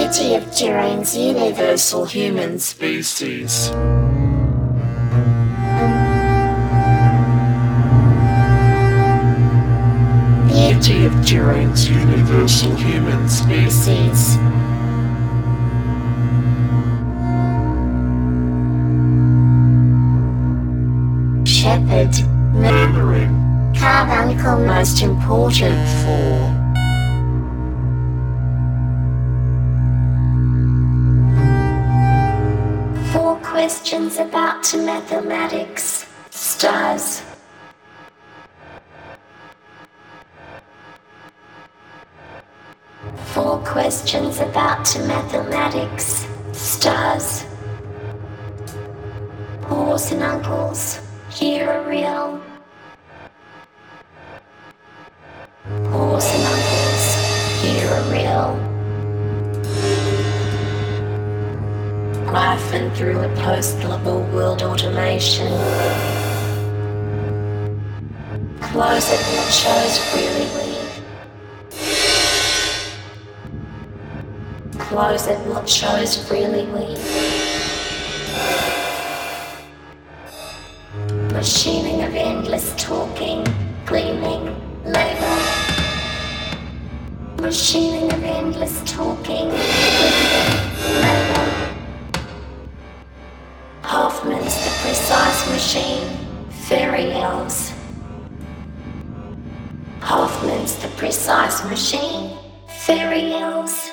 Deity of Turing's universal human species. Deity of Turing's universal human species. Shepherd, murmuring, carbuncle most important for. Four questions about mathematics. Stars. Four questions about mathematics. Stars. Aunts and uncles, here are real. Aunts and uncles, here are real. Life and through a post-global world automation. Closet that shows freely leave. Closet what shows freely leave. Machining of endless talking, gleaming, labor. Machining of endless talking, gleaming, labor. Hoffman's the precise machine, fairy elves. Hoffman's the precise machine, fairy elves.